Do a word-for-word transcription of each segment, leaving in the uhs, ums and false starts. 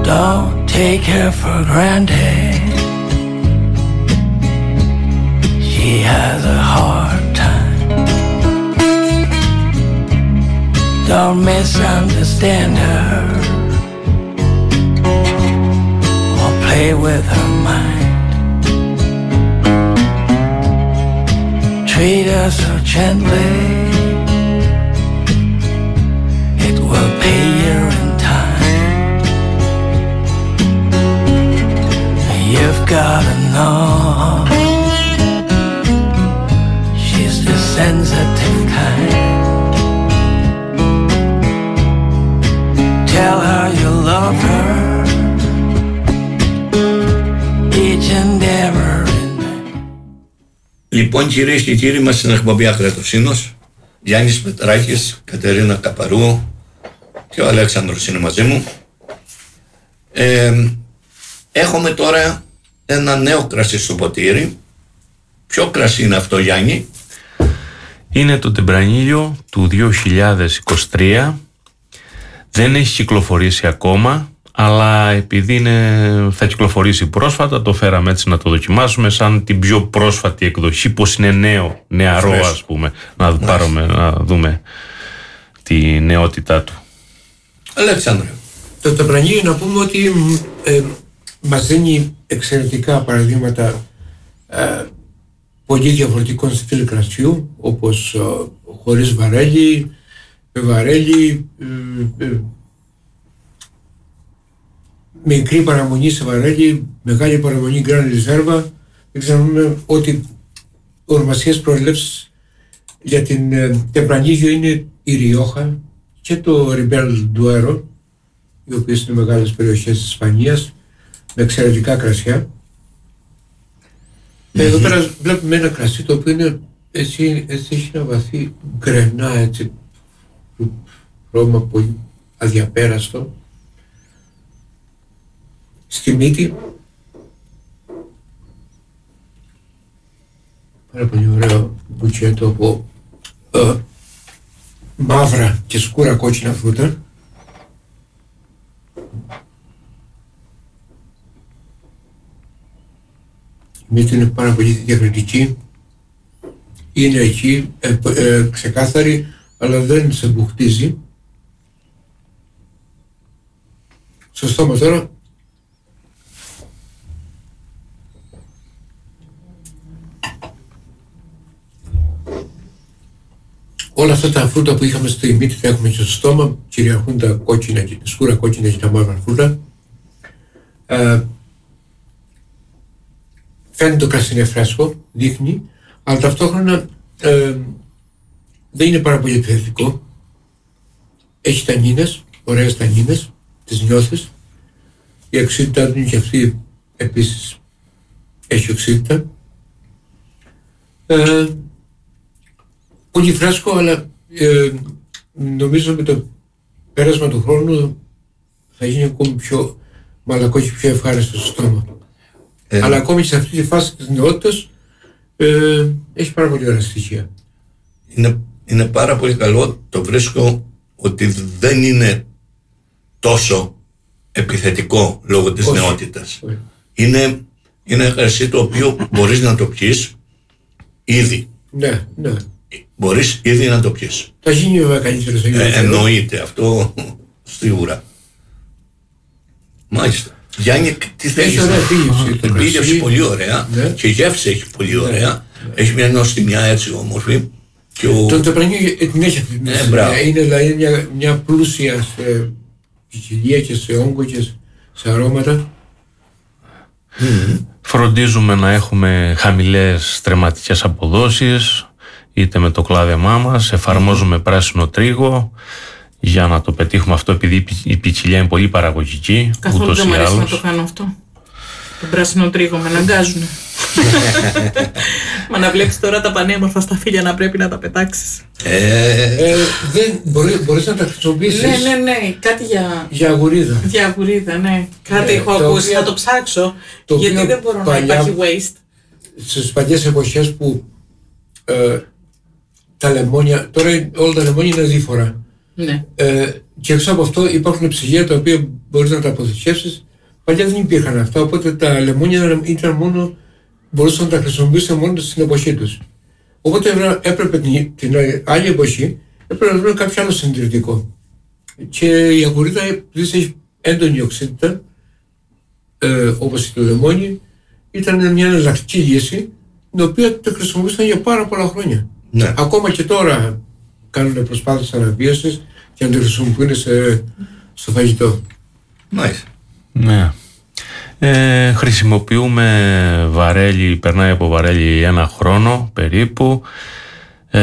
Don't take her for granted. She has a hard time. Don't misunderstand her or play with her mind. Treat her so gently, it will pay you in time. You've gotta know she's the sensitive kind. Tell her you love her each and every. Λοιπόν, κυρίες και κύριοι, μας στην εκπομπή Ακρατοσύνος, Γιάννης Πετράκης, Κατερίνα Καπαρού και ο Αλέξανδρος είναι μαζί μου. Ε, έχουμε τώρα ένα νέο κρασί στο ποτήρι. Ποιο κρασί είναι αυτό, Γιάννη? Είναι το Τεμπρανίλιο του δύο χιλιάδες είκοσι τρία. Δεν έχει κυκλοφορήσει ακόμα, αλλά επειδή είναι, θα κυκλοφορήσει πρόσφατα, το φέραμε έτσι να το δοκιμάσουμε σαν την πιο πρόσφατη εκδοχή, πως είναι νέο, νεαρό Φρέσο. Ας πούμε, να, πάρουμε, να δούμε τη νεότητά του. Αλέξανδρε. Το Τεμπρανίλιο, να πούμε ότι ε, μας δίνει εξαιρετικά παραδείγματα ε, πολύ διαφορετικών στυλ κρασιού, όπως ε, χωρίς βαρέλι, με βαρέλι, ε, ε, μικρή παραμονή σε βαρέλι, μεγάλη παραμονή γκραν ριζέρβα. Δεν ξέρουμε ότι ονομασίες προελεύσεις για την ε, Τεμπρανίλιο είναι η Ριόχα και το Ριμπέλ Ντουέρο, οι οποίες είναι μεγάλες περιοχές της Ισπανίας με εξαιρετικά κρασιά. Mm-hmm. Εδώ πέρα βλέπουμε ένα κρασί το οποίο είναι έτσι, έτσι έχει ένα βαθύ γκρενά, έτσι χρώμα πολύ αδιαπέραστο στη μύτη. Πάρα πολύ ωραίο μπουκέτο από ε, μαύρα και σκούρα κόκκινα φρούτα. Η μύτη είναι πάρα πολύ διακριτική. Είναι εκεί, ε, ε, ξεκάθαρη, αλλά δεν σε μπουχτίζει. Στο στόμα τώρα όλα αυτά τα φρούτα που είχαμε στη μύτη τα έχουμε και στο στόμα, κυριαρχούν τα κόκκινα, σκούρα κόκκινα και τα μαύρα φρούτα. Ε, φαίνεται το κρασί είναι φρέσκο, δείχνει, αλλά ταυτόχρονα ε, δεν είναι πάρα πολύ επιθετικό. Έχει τανίνες, ωραίες τανίνες, τις νιώθεις. Η οξύτητα του είναι και αυτή επίσης έχει οξύτητα. Ε, πολύ φρέσκο, αλλά ε, νομίζω με το πέρασμα του χρόνου θα γίνει ακόμη πιο μαλακό και πιο ευχάριστο στο στόμα. Ε, αλλά ακόμη σε αυτή τη φάση της νεότητας ε, έχει πάρα πολύ ωραία στοιχεία. Είναι, είναι πάρα πολύ καλό, το βρίσκω ότι δεν είναι τόσο επιθετικό λόγω της όχι, νεότητας. Όχι. Είναι, είναι ένα κρασί το οποίο μπορείς να το πιείς ήδη. Ναι, ναι. Μπορείς ήδη να το πιεις. Θα γίνει βέβαια καλύτερο. Ε, εννοείται αυτό σίγουρα. Μάλιστα. Γιάννη, τι θέλεις? Έχει ωραία επίγευση. Την επίγευση πολύ ωραία, ναι. Και η γεύση έχει πολύ ωραία, ναι. Έχει μια νοστιμιά έτσι όμορφη. Ο... Το Τεμπρανίλιο την έχει αυτή την νοστιμιά. Είναι δηλαδή μια, μια πλούσια σε ποικιλία και σε όγκο και σε αρώματα. Mm. Φροντίζουμε να έχουμε χαμηλές τρεματικές αποδόσεις, είτε με το κλάδεμά μας, εφαρμόζουμε mm. πράσινο τρίγο για να το πετύχουμε αυτό, επειδή η ποικιλία είναι πολύ παραγωγική. Καθόλου δεν μου αρέσει να το κάνω αυτό. Το πράσινο τρίγο με αναγκάζουνε. Μα να βλέπεις τώρα τα πανέμορφα σταφύλια να πρέπει να τα πετάξεις. Ε, δεν μπορεί, μπορείς να τα χρησιμοποιήσεις. Ναι, ναι, ναι, κάτι για... Για αγουρίδα. Για αγουρίδα, ναι. Κάτι ε, έχω ακούσει, οποία, θα το ψάξω. Το γιατί δεν μπορώ παλιά, να υπάρχει waste. Στις παλιές εποχές που ε, τα λεμόνια, τώρα όλα τα λεμόνια είναι δίφορα. Ναι. Ε, και έξω από αυτό υπάρχουν ψυγεία τα οποία μπορείς να τα αποθηκεύσεις. Παλιά δεν υπήρχαν αυτά, οπότε τα λεμόνια ήταν μόνο, μπορούσαν να τα χρησιμοποιήσουν μόνο στην εποχή τους. Οπότε έπρεπε την, την άλλη εποχή έπρεπε να βρουν κάποιο άλλο συντηρητικό. Και η αγουρίδα, επειδή έχει έντονη οξύτητα, ε, όπως το λεμόνι, ήταν μια εναλλακτική λύση, την οποία τη χρησιμοποιούσαν για πάρα πολλά χρόνια. Ναι. Ακόμα και τώρα κάνουν προσπάθειες αναβίωσης και να τη χρησιμοποιούν σε, στο φαγητό. Μάλιστα. Ναι. Ε, χρησιμοποιούμε βαρέλι, περνάει από βαρέλι ένα χρόνο περίπου, ε,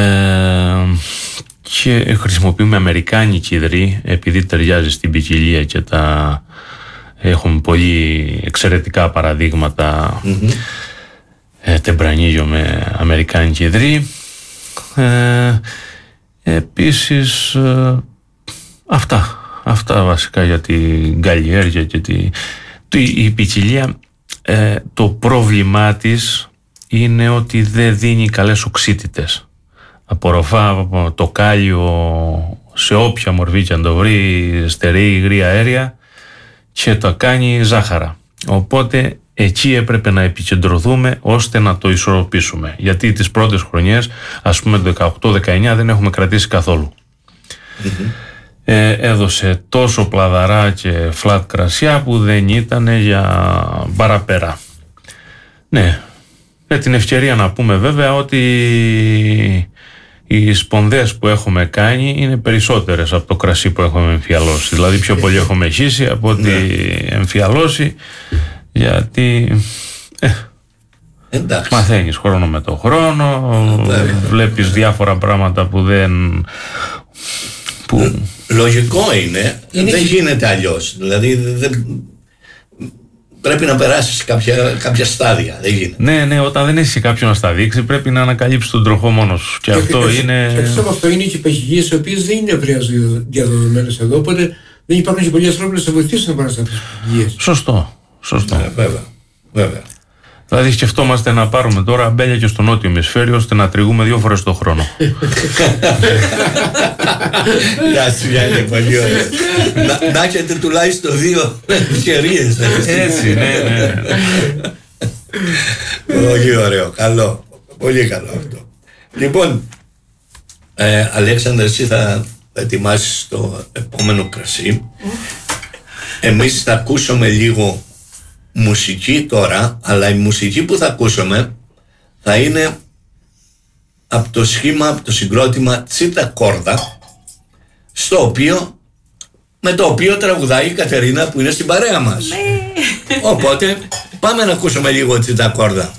και χρησιμοποιούμε αμερικάνικη υδρή επειδή ταιριάζει στην ποικιλία και τα έχουμε πολύ εξαιρετικά παραδείγματα. Mm-hmm. ε, τεμπρανίγιο με αμερικάνικη υδρή. Ε, επίσης ε, αυτά αυτά βασικά για την καλλιέργεια και τη, τη, η ποικιλία. Ε, το πρόβλημά της είναι ότι δεν δίνει καλές οξύτητες. Απορροφά το κάλιο σε όποια μορφή και αν το βρει, στερεή υγρή αέρια, και το κάνει ζάχαρα. Οπότε εκεί έπρεπε να επικεντρωθούμε ώστε να το ισορροπήσουμε. Γιατί τις πρώτες χρονιές, ας πούμε το δεκαοκτώ δεκαεννιά, δεν έχουμε κρατήσει καθόλου. Mm-hmm. Ε, έδωσε τόσο πλαδαρά και φλατ κρασιά που δεν ήταν για παραπέρα. Ναι, με την ευκαιρία να πούμε βέβαια ότι οι σπονδές που έχουμε κάνει είναι περισσότερες από το κρασί που έχουμε εμφιαλώσει. Δηλαδή πιο πολύ έχουμε χύσει από ότι εμφιαλώσει, γιατί ε, μαθαίνεις χρόνο με το χρόνο, βλέπεις διάφορα πράγματα που δεν... Που... Λογικό είναι, είναι δεν και... γίνεται αλλιώς. Δηλαδή δεν... πρέπει να περάσεις κάποια, κάποια στάδια. Δεν γίνεται. Ναι, ναι, όταν δεν έχει κάποιον να στα δείξει, πρέπει να ανακαλύψεις τον τροχό μόνος. Και, και αυτό και, είναι. Εκτός από αυτό, είναι και παχυγίες οι οποίες δεν είναι ευρέως διαδεδομένες εδώ. Οπότε δεν υπάρχουν και πολλοί ανθρώποι να σε βοηθήσουν να πάνε σε αυτές τις παχυγίες. Σωστό. Σωστό. Ναι, βέβαια. βέβαια. Δηλαδή σκεφτόμαστε να πάρουμε τώρα αμπέλια και στο νότιο ημισφαίριο ώστε να τριγούμε δύο φορές το χρόνο. Γεια σου Γιάννη, πολύ ωραία. Να έχετε τουλάχιστον δύο ευκαιρίες. Έτσι, ναι, ναι. Πολύ ωραίο, καλό. Πολύ καλό αυτό. Λοιπόν, ε, Αλέξανδρα, εσύ θα ετοιμάσεις το επόμενο κρασί. Εμείς θα ακούσουμε λίγο μουσική τώρα, αλλά η μουσική που θα ακούσουμε θα είναι από το σχήμα, από το συγκρότημα Τσίτα Κόρδα, στο οποίο, με το οποίο τραγουδάει η Κατερίνα που είναι στην παρέα μας. Οπότε πάμε να ακούσουμε λίγο Τσίτα Κόρδα.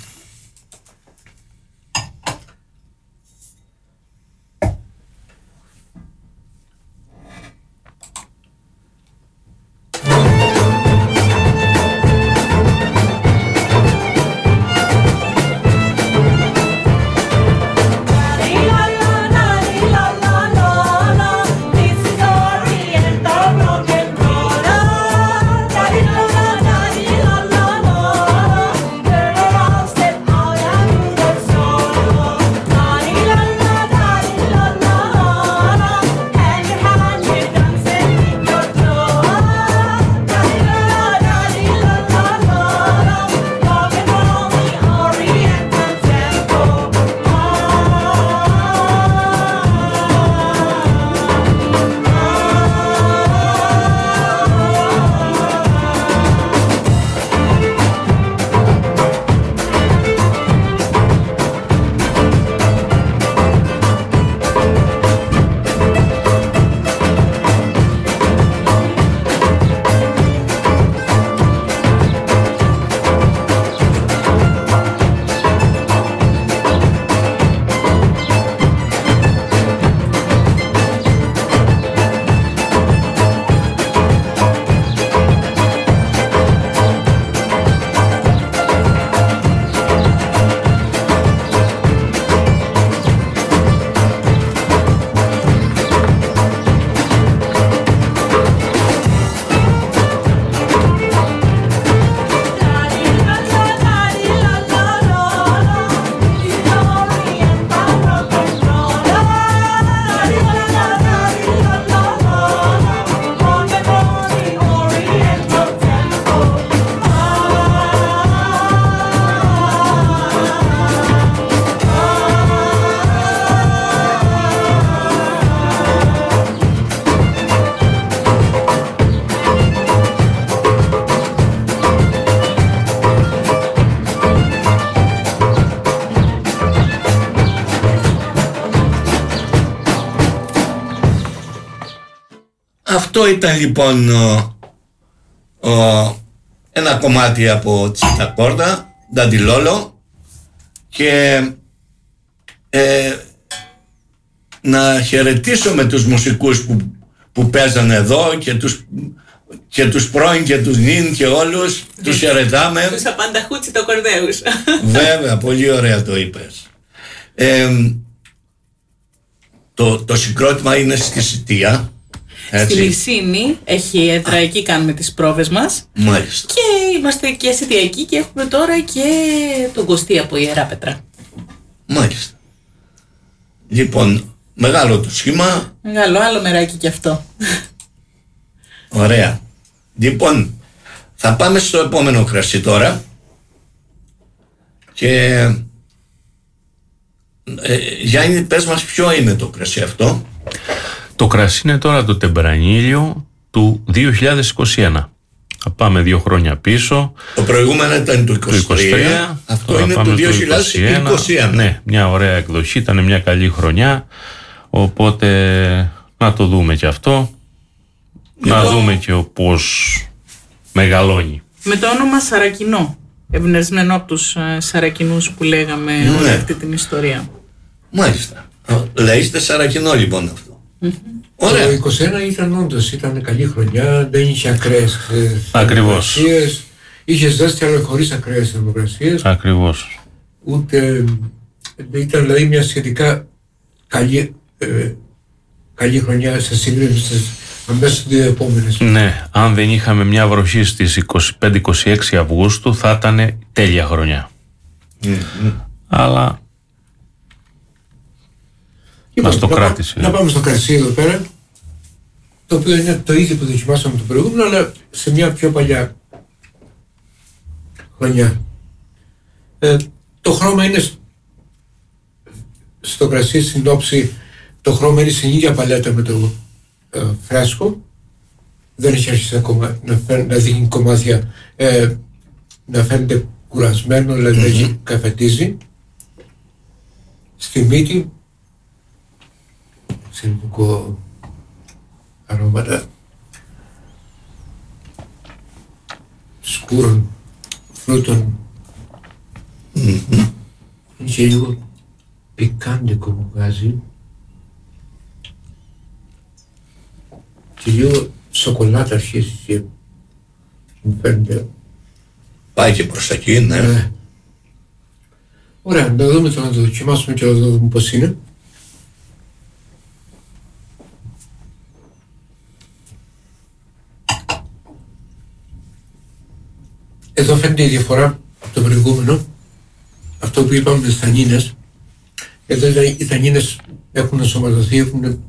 Stay Αυτό ήταν λοιπόν ο, ο, ένα κομμάτι από Τσιτακόρτα, Νταντιλόλο, και ε, να χαιρετήσω με τους μουσικούς που, που παίζανε εδώ και τους, και τους πρώην και τους νυν και όλους, τους χαιρετάμε. Τους απανταχούτσι το κορδέους. Βέβαια, πολύ ωραία το είπες. Ε, το, το συγκρότημα είναι στη Σιτία. Έτσι. Στη Μυρσίνη έχει έδρα, εκεί κάνουμε τις πρόβες μας. Μάλιστα. Και είμαστε και σιτιακοί και έχουμε τώρα και τον Κωστή από Ιερά Πέτρα. Μάλιστα. Λοιπόν, μεγάλο το σχήμα. Μεγάλο, άλλο μεράκι κι αυτό. Ωραία. Λοιπόν, θα πάμε στο επόμενο κρασί τώρα. Και ε, Γιάννη, πες μας ποιο είναι το κρασί αυτό. Το κρασί είναι τώρα το Τεμπρανίλιο του δύο χιλιάδες είκοσι ένα. Θα πάμε δύο χρόνια πίσω. Το προηγούμενο ήταν το είκοσι τρία. είκοσι τρία. Αυτό είναι το δύο χιλιάδες είκοσι ένα. Ναι, μια ωραία εκδοχή. Ήταν μια καλή χρονιά. Οπότε να το δούμε και αυτό. Να Εγώ... δούμε και πώς μεγαλώνει. Με το όνομα Σαρακινό. Εμπνευσμένο από τους Σαρακινούς που λέγαμε ναι. όλη αυτή την ιστορία. Μάλιστα. Λέγεται Σαρακινό λοιπόν αυτό. Mm-hmm. Ωραία. Το είκοσι ένα ήταν όντως, ήταν καλή χρονιά, δεν είχε ακραίες θερμοκρασίες. Είχε ζέστη αλλά χωρίς ακραίες θερμοκρασίες. Ακριβώς. Ούτε, ήταν δηλαδή μια σχετικά καλή, ε, καλή χρονιά σε σύγκριση αμέσως στις δύο επόμενες. Ναι, αν δεν είχαμε μια βροχή στις είκοσι πέντε είκοσι έξι Αυγούστου θα ήταν τέλεια χρονιά. Mm-hmm. Αλλά Λοιπόν, μας το να, κράτησε. Να πάμε στο κρασί εδώ πέρα, το οποίο είναι το ίδιο που δοκιμάσαμε το προηγούμενο, αλλά σε μια πιο παλιά χρονιά. Ε, το χρώμα είναι στο κρασί, στην όψη, το χρώμα είναι στην ίδια παλέτα με το ε, φρέσκο. Δεν έχει αρχίσει ακόμα να, φαίν, να δείχνει κομμάτια, ε, να φαίνεται κουρασμένο, δηλαδή mm-hmm. έχει καφετίζει. Στη μύτη, συνθηκό αρώματα σκούρων φρούτων. Mm-hmm. Είχε λίγο πικάντικο μου βγάζει και λίγο σοκολάτα αρχίζει και μου φαίνεται. Πάει και προς εκεί, ναι. Ε, ωραία, να δούμε το να το δοκιμάσουμε και να δούμε πώς είναι. Εδώ φαίνεται η διαφορά από το προηγούμενο, αυτό που είπαμε με τις θανίνες. Εδώ οι θανίνες έχουν ενσωματωθεί, έχουν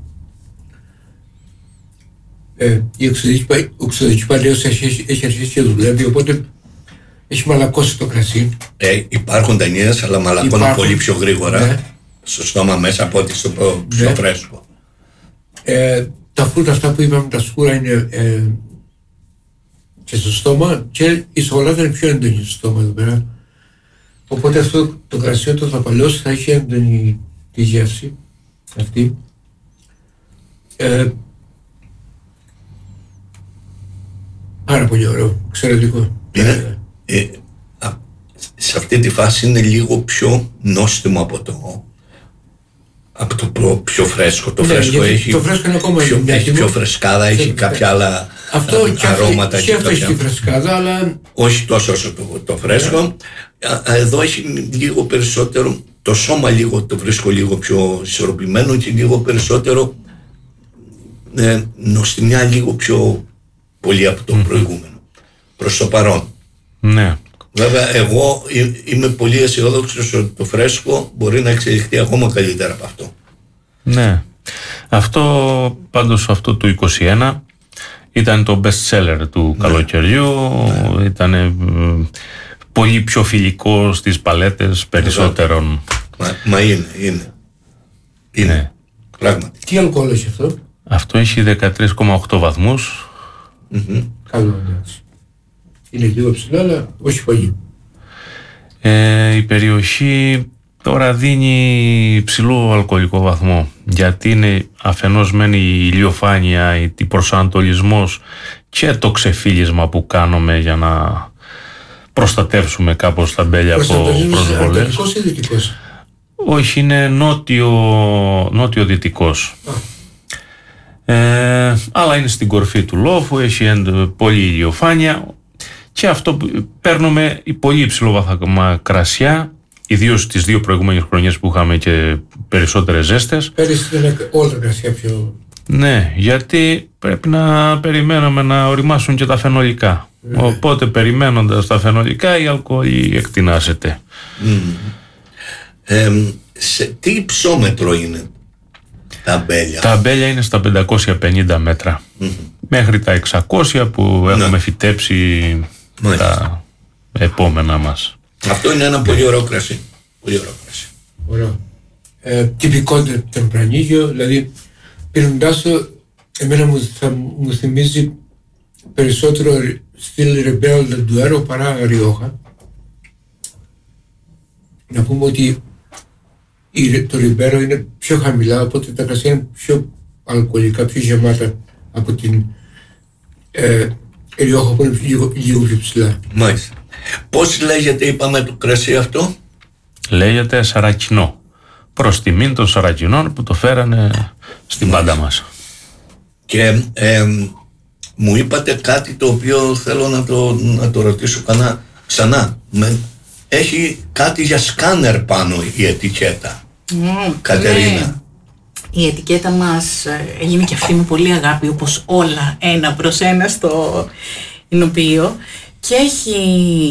ε, η οξυδοτική παλαίωση έχει, έχει αρχίσει και δουλεύει, οπότε έχει μαλακώσει το κρασί. Ε, υπάρχουν τανίνες, αλλά μαλακώνουν υπάρχουν, πολύ πιο γρήγορα, ναι. Στο στόμα μέσα από ό,τι στο πιο ναι. φρέσκο. Ε, τα φρούτα αυτά που είπαμε, τα σκούρα είναι ε, και στο στόμα, και η σοκολάτα είναι πιο έντονη στο στόμα εδώ πέρα. Οπότε αυτό το κρασί όταν θα παλαιώσει θα έχει έντονη τη γεύση αυτή. Ε, πάρα πολύ ωραίο, εξαιρετικό. Είναι, ε, α, σε αυτή τη φάση είναι λίγο πιο νόστιμο από το, από το πιο φρέσκο. Το, ναι, φρέσκο, έχει, το φρέσκο είναι ακόμα πιο, έχει πιο φρεσκάδα, έχει ναι, κάποια άλλα αυτό, αρώματα. Και, και αυτό έχει τη φρεσκάδα, αλλά... Όχι τόσο όσο το, το φρέσκο. Ναι. Εδώ έχει λίγο περισσότερο, το σώμα λίγο, το βρίσκω λίγο πιο ισορροπημένο και λίγο περισσότερο ε, νοστιμιά, λίγο πιο πολύ από το mm. προηγούμενο. Προς το παρόν. Ναι. Βέβαια, εγώ είμαι πολύ αισιόδοξος ότι το φρέσκο μπορεί να εξελιχθεί ακόμα καλύτερα από αυτό. Ναι. Αυτό, πάντως αυτό του είκοσι ένα ήταν το best seller του ναι. καλοκαιριού. Ναι. Ήταν ε, πολύ πιο φιλικό στις παλέτες περισσότερων. Μα, μα είναι, είναι. Είναι. Ναι. Πράγματι. Τι αλκοόλ έχει αυτό? Αυτό έχει δεκατρία κόμμα οκτώ βαθμούς. Mm-hmm. Καλό, εντάξει. Είναι λίγο ψηλά, αλλά όχι πολύ. Ε, η περιοχή τώρα δίνει υψηλό αλκοολικό βαθμό, γιατί είναι αφενός μεν η ηλιοφάνεια, η προσανατολισμός και το ξεφύλισμα που κάνουμε για να προστατεύσουμε κάπως τα μπέλια από προσβολές. Ανατολικός ή δυτικός? Όχι, είναι νότιο, νότιο-δυτικός. Ε, αλλά είναι στην κορφή του λόφου, έχει πολύ ηλιοφάνεια και αυτό που παίρνουμε πολύ υψηλό βαθμό κρασιά, ιδίως τις δύο προηγούμενες χρονιές που είχαμε και περισσότερες ζέστες. Πέρυσι ήταν όλα τα κρασιά πιο... Ναι, γιατί πρέπει να περιμένουμε να οριμάσουν και τα φαινολικά. Mm. Οπότε περιμένοντας τα φαινολικά η αλκοόλη εκτινάσεται. Mm. Ε, σε τι υψόμετρο είναι τα αμπέλια? Τα αμπέλια είναι στα πεντακόσια πενήντα μέτρα. Mm-hmm. Μέχρι τα εξακόσια που έχουμε ναι. φυτέψει mm. τα επόμενα μας. Αυτό είναι ένα πολύ ωραίο κρασί. Πολύ ωραίο κρασί. Ωραίο. Ε, τυπικό τεμπρανίγιο, δηλαδή πίνοντάς το, εμένα μου, θα, μου θυμίζει περισσότερο στυλ Ριμπέρο del Duero παρά Ριόχα. Να πούμε ότι η, το Ριμπέρο είναι πιο χαμηλά, οπότε τα κρασιά είναι πιο αλκοολικά, πιο γεμάτα από την ε, Ριόχα που είναι λίγο, λίγο πιο ψηλά. Μάλιστα. Πώς λέγεται, είπαμε, το κρασί αυτό? Λέγεται Σαρακινό. Προς τιμήν των Σαρακινών που το φέρανε στην Μάλιστα. πάντα μας. Και ε, μου είπατε κάτι το οποίο θέλω να το, να το ρωτήσω κανά, ξανά. Με, έχει κάτι για σκάνερ πάνω η ετικέτα. Mm, Κατερίνα. Ναι. Η ετικέτα μας έγινε και αυτή με πολύ αγάπη, όπως όλα, ένα προς ένα στο εινοποιείο, και έχει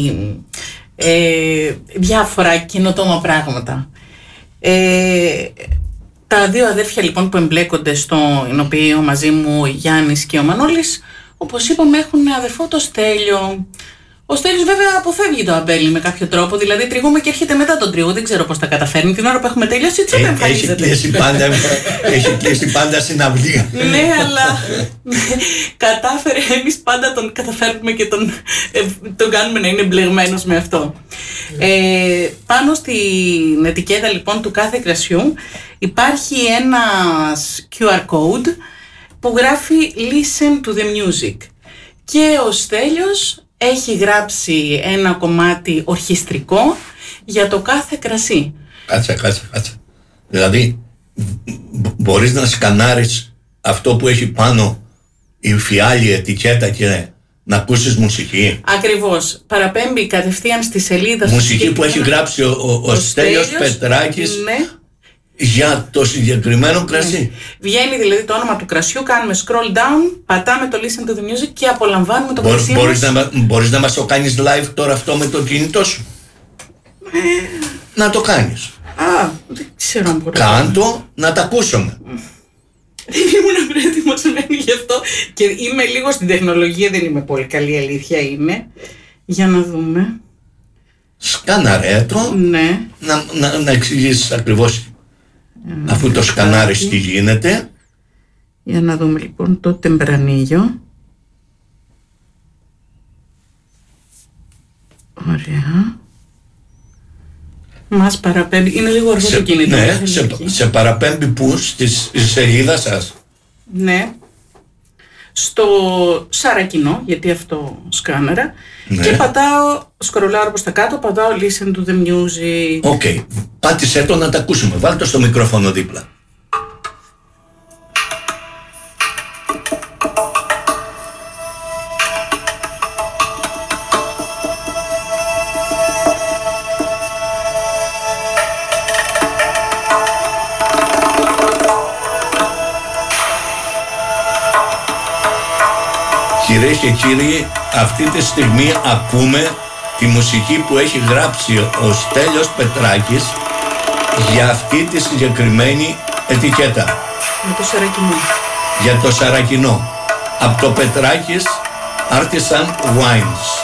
ε, διάφορα καινοτόμα πράγματα. Ε, τα δύο αδέρφια λοιπόν που εμπλέκονται στο εινοποιείο μαζί μου, ο Γιάννης και ο Μανώλης, όπως είπαμε, έχουν αδερφό το Στέλιο. Ο Στέλιος βέβαια αποφεύγει το αμπέλι με κάποιο τρόπο, δηλαδή τριγούμε και έρχεται μετά τον τρίγο, δεν ξέρω πώς τα καταφέρνει. Την ώρα που έχουμε τελειώσει, έτσι δεν εμφανίζεται. Έχει κλείσει πάντα, έχει κλείσει πάντα συναυλία. Ναι, αλλά κατάφερε, εμείς πάντα τον καταφέρνουμε και τον, ε, τον κάνουμε να είναι μπλεγμένος με αυτό. Ε, πάνω στην ετικέτα λοιπόν του κάθε κρασιού υπάρχει ένας κιου αρ code που γράφει Listen to the music. Και ο Στέλιος έχει γράψει ένα κομμάτι ορχιστρικό για το κάθε κρασί. Κάτσε, κάτσε, κάτσε. Δηλαδή, μπορείς να σκανάρεις αυτό που έχει πάνω η φιάλη ετικέτα και να ακούσεις μουσική. Ακριβώς. Παραπέμπει κατευθείαν στη σελίδα. Μουσική που έχει γράψει ο, ο, ο, ο Στέλιος, Στέλιος Πετράκης. Ναι. Για το συγκεκριμένο κρασί. Ναι. Βγαίνει δηλαδή το όνομα του κρασιού, κάνουμε scroll down, πατάμε το listen to the music και απολαμβάνουμε το κρασί μας. Μπορείς να, μπορείς να μας το κάνεις live τώρα αυτό με το κινητό σου? Ε... Να το κάνεις. Α, δεν ξέρω αν μπορώ. Κάντο, να τα ακούσουμε. Δεν ήμουν προετοιμασμένη γι' αυτό και είμαι λίγο στην τεχνολογία, δεν είμαι πολύ καλή, αλήθεια είναι. Για να δούμε. Σκάναρε το. Ναι. Να, να, να εξηγήσεις ακριβώς. Αφού το σκανάρεις τι γίνεται. Για να δούμε λοιπόν το τεμπρανίγιο. Ωραία. Μας παραπέμπει. Είναι λίγο αργό το κινητό. Ναι, σε, σε παραπέμπει πού? Στη, στη σελίδα σας? Ναι. Στο Σαρακινό, γιατί αυτό σκάνερα. Ναι. Και πατάω, σκρολάρω προς τα κάτω, πατάω listen to the music. Οκ, okay. Πάτησε το να τα ακούσουμε. Βάλτε το στο μικρόφωνο δίπλα. Κυρίες και κύριοι, αυτή τη στιγμή ακούμε τη μουσική που έχει γράψει ο Στέλιος Πετράκης για αυτή τη συγκεκριμένη ετικέτα. Για το Σαρακινό. Για το Σαρακινό. Από το Πετράκης Artisan Wines.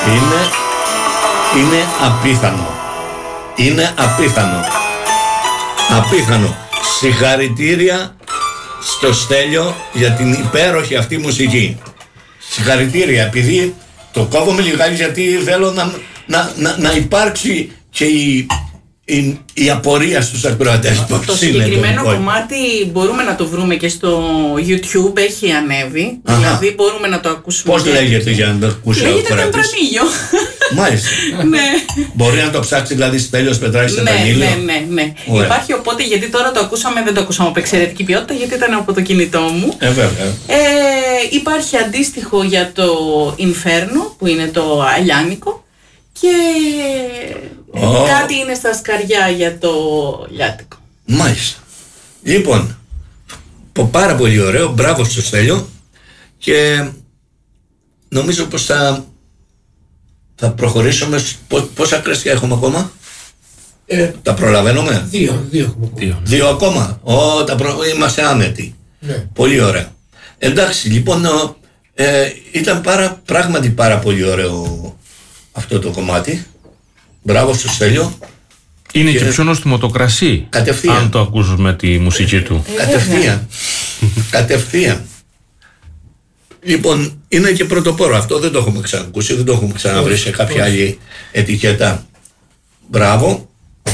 Είναι, είναι απίθανο. Είναι απίθανο. Απίθανο. Συγχαρητήρια στο Στέλιο για την υπέροχη αυτή μουσική. Συγχαρητήρια, επειδή το κόβομαι λιγάκι γιατί θέλω να, να, να, να υπάρξει και η, η, η απορία στους ακροατές. Το συγκεκριμένο κομμάτι μπορούμε να το βρούμε και στο YouTube, έχει ανέβει. Αχα. Δηλαδή μπορούμε να το ακούσουμε. Πώς λέγεται για να το ακούσει ο ακροατής? Λέγεται Τεμπρανίλιο. Μάλιστα. Ναι. Μπορεί να το ψάξει δηλαδή Στέλιος Πετράκης ναι, Τεμπρανίλιο. Ναι, ναι, ναι. Ωραία. Υπάρχει, οπότε, γιατί τώρα το ακούσαμε, δεν το ακούσαμε από εξαιρετική ποιότητα, γιατί ήταν από το κινητό μου. Ε, βέβαια. Ε, υπάρχει αντίστοιχο για το Inferno, που είναι το Αλιάνικο. Και oh. κάτι είναι στα σκαριά για το Λιάτικο. Μάλιστα. Λοιπόν, πάρα πολύ ωραίο, μπράβο στο Στέλιο. Και νομίζω πως θα, θα προχωρήσουμε. Πόσα κρέστια έχουμε ακόμα? Ε, τα προλαβαίνουμε? Δύο, δύο έχουμε δύο, δύο ακόμα. Ω, τα προ... Είμαστε άνετοι. Ναι. Πολύ ωραία. Εντάξει, λοιπόν, ε, ήταν πάρα, πράγματι πάρα πολύ ωραίο αυτό το κομμάτι. Μπράβο στο Στέλιο. Είναι και, και πιο νόστιμο το κρασί. Κατευθείαν. Αν το ακούσουμε τη μουσική του. Κατευθείαν. Κατευθείαν. Λοιπόν, είναι και πρωτοπόρο. Αυτό δεν το έχουμε ξανακούσει, δεν το έχουμε ξαναβρει σε κάποια άλλη ετικέτα. Μπράβο.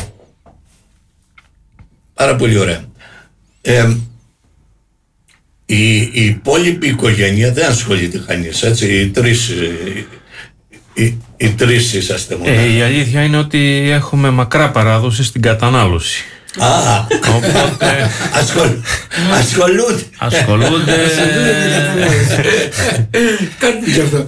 Πάρα πολύ ωραία. Ε, η, η υπόλοιπη οικογένεια δεν ασχολείται κανείς, έτσι. Οι τρεις, οι, οι, οι τρεις είσαστε μόνο. Ε, η αλήθεια είναι ότι έχουμε μακρά παράδοση στην κατανάλωση. Α, οπότε ασχολούνται. Ασχολούνται. Κάτι γι' αυτό.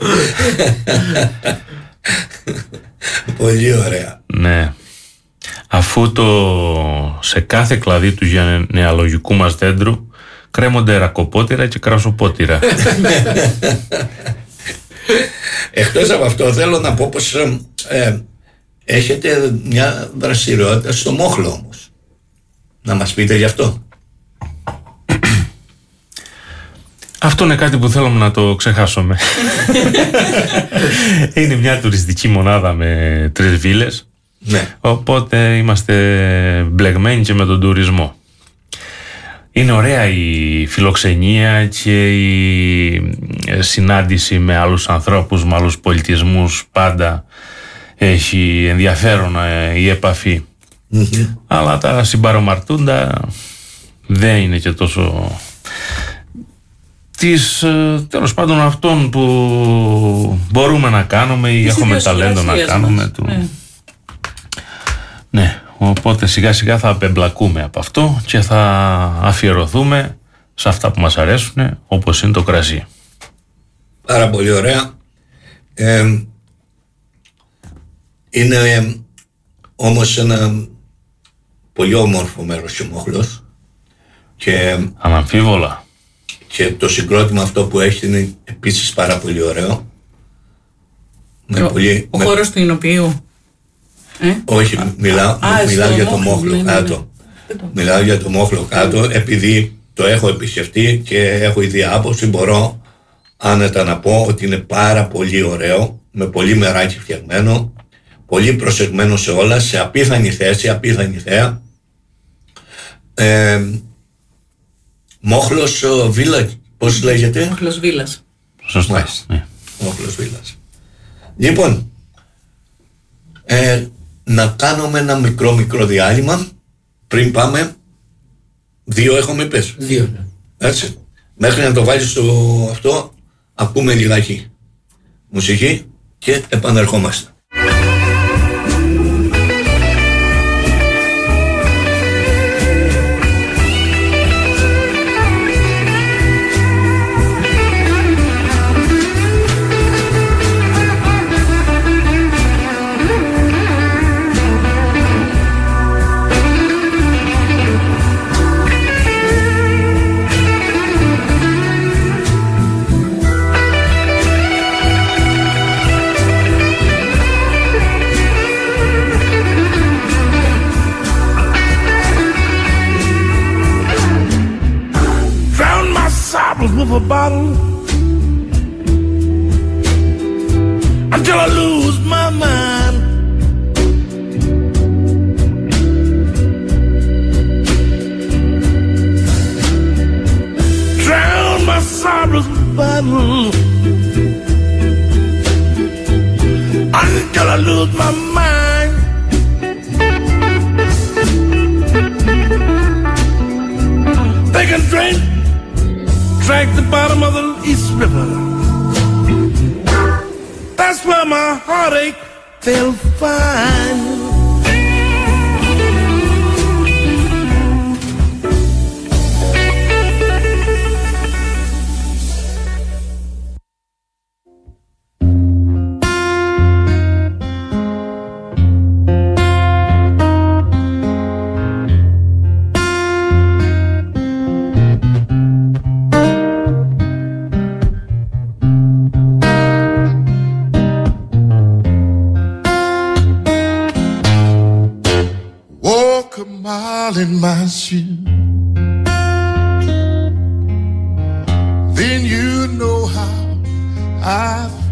Πολύ ωραία. Ναι. Αφού το σε κάθε κλαδί του γενεαλογικού μας δέντρου κρέμονται ρακοπότηρα και κρασοπότηρα. Εκτός από αυτό θέλω να πω πως ε, έχετε μια δραστηριότητα στο Μόχλο όμως. Να μας πείτε γι' αυτό. Αυτό είναι κάτι που θέλουμε να το ξεχάσουμε. Είναι μια τουριστική μονάδα με τρεις βίλες. Ναι. Οπότε είμαστε μπλεγμένοι και με τον τουρισμό. Είναι ωραία η φιλοξενία και η συνάντηση με άλλους ανθρώπους, με άλλους πολιτισμούς. Πάντα έχει ενδιαφέρον η επαφή. Mm-hmm. Αλλά τα συμπαρομαρτούντα δεν είναι και τόσο τις, τέλος πάντων, αυτών που μπορούμε να κάνουμε ή έχουμε ταλέντο να κάνουμε του... ναι. ναι, οπότε σιγά σιγά θα απεμπλακούμε από αυτό και θα αφιερωθούμε σε αυτά που μας αρέσουν, όπως είναι το κρασί. Πάρα πολύ ωραία. ε, Είναι ε, όμως ένα πολύ όμορφο μέρος ο Μόχλος και αναμφίβολα. Και το συγκρότημα αυτό που έχει είναι επίσης πάρα πολύ ωραίο. Με ο πολύ, ο με... χώρος του Ινοποιείου. Ε? Όχι, μιλάω, μιλάω για το Μόχλο κάτω. Μιλάω για το Μόχλο κάτω, επειδή το έχω επισκεφτεί και έχω ήδη άποψη, μπορώ άνετα να πω ότι είναι πάρα πολύ ωραίο, με πολύ μεράκι φτιαγμένο, πολύ προσεγμένο σε όλα, σε απίθανη θέση, απίθανη θέα. Ε, Μόχλος Βίλα, πώς λέγεται? Μόχλος Βίλας. Σωστά. Ναι. Μόχλος Βίλας. Λοιπόν, ε, να κάνουμε ένα μικρό μικρό διάλειμμα πριν πάμε. Δύο έχουμε πες. Δύο, ναι. Έτσι. Μέχρι να το βάλεις στο αυτό, ακούμε λιγάκι μουσική και επανερχόμαστε. With a bottle until I I lose my mind. Drown my sorrows bottle until I lose my mind. They can drink, drink the bottom of the East River. That's where my heartache they'll find. In my shoe, then you know how I feel.